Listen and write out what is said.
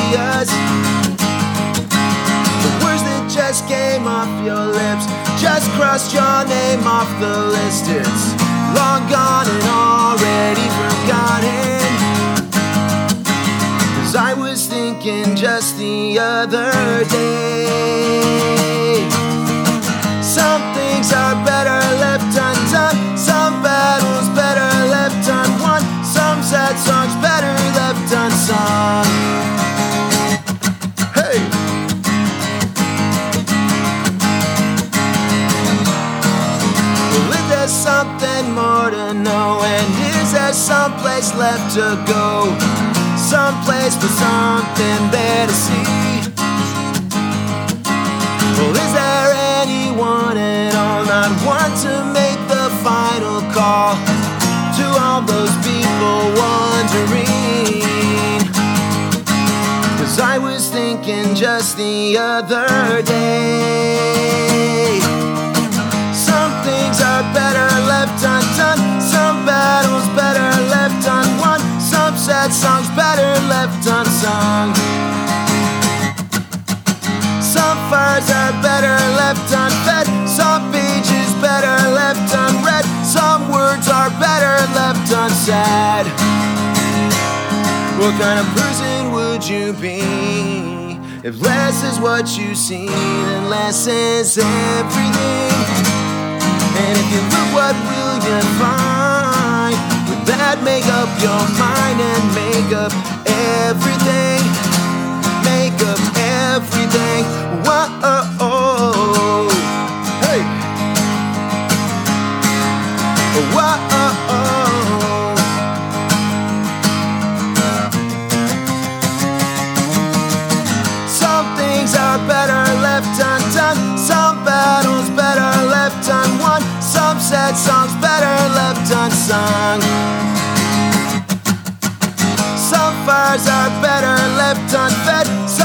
us. The words that just came off your lips just crossed your name off the list. It's long gone and already forgotten. 'Cause I was thinking just the other day, some things are better left undone, some battles better left unwon, some sad songs better left unsung. Hey! Well, is there something more to know, and is there someplace left to go? Someplace for something there to see. Well, is there anyone at all, not one to make the final call to all those people wondering? 'Cause I was thinking just the other day, some things are better left undone, some battles better left unwon, some sad songs better left unsung. Some fires are better left unfed, some pages better left unread, some words are better left unsaid. What kind of person would you be if less is what you see, then less is everything? And if you look, what will you find? With that, make up your mind and make up everything. Make up everything. Whoa, hey. Whoa. Some things are better left undone, some battles better left unwon, some sad songs better left unsung. Some fires are better left unfed,